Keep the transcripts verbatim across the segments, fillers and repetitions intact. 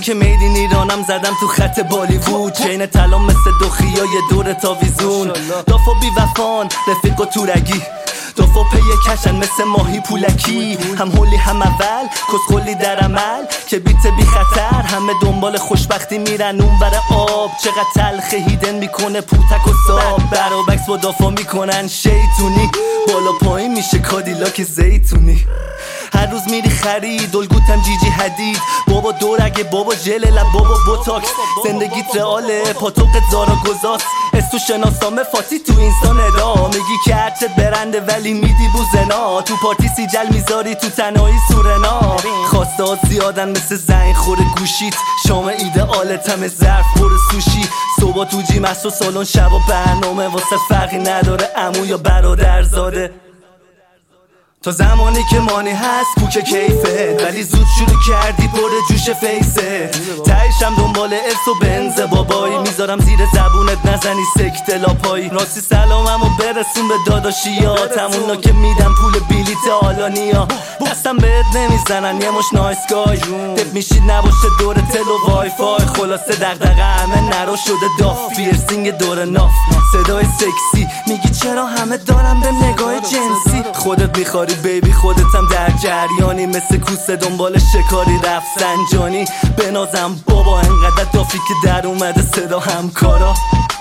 که میدین ایرانم زدم تو خط بالیوود، چین طلا مثل دوخیا یه دور تاویزون. دافا بی وفان رفیق و تورگی، دافا پی کشن مثل ماهی پولکی، هم هولی هم اول کسخولی در عمل که بیت بی خطر، همه دنبال خوشبختی میرن اون بر آب. چقدر تلخ هیدن میکنه پوتک و ساب، برابکس با دافا میکنن شیطونی، بالا پایین میشه کادیلاک زیتونی. هر روز میری خرید الگوتم جیجی حدید، بابا دورگه بابا ژل لب بابا بوتاکس، زندگیت رئاله پاتوقت زارا گذاست، استو شناسامه فاتی تو اینسان ادا، میگی که هرچه برنده ولی میدی بوزنا، تو پارتی سیجل میذاری تو تنهایی سورنا. خواسته ها زیادن مثل زنگ خوره گوشیت، شام ایدئالت همه ظرف پر سوشی، صبح تو جیم است و سالن شبا برنامه، واسه فرقی نداره عمو یا برادرزاده. تا زمانی که مانی هست کوک کیفه، ولی زود شروع کردی پر جوش فیسه، تایشم دنبال ارث و بنز بابایی، میذارم زیر زبونت نزنی سکته لاپایی. راستی سلاممو برسون به داداشیات، همونا که میدم پول بلیت آلانیا، دستم بهت نمیزنن یه مش نایسگای، تپ میشید نباشه دور تل و وای فای. خلاصه دغدغه همه نرو شده داف، پیرسینگ دور ناف، صدای سکسی، میگی چرا همه دارم به نگاه جنسی، خودت میخواری بیبی خودتم در جریانی، مثل کوسه دنبال شکاری رفت سنجانی. بنازم بابا انقدر دافی که در اومده صدا همکارا.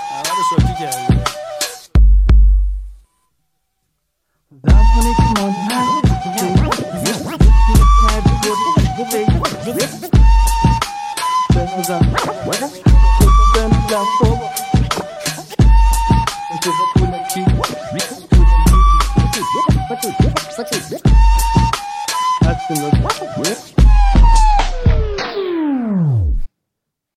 زمانی که من بنازم بنازم بابا That's the look.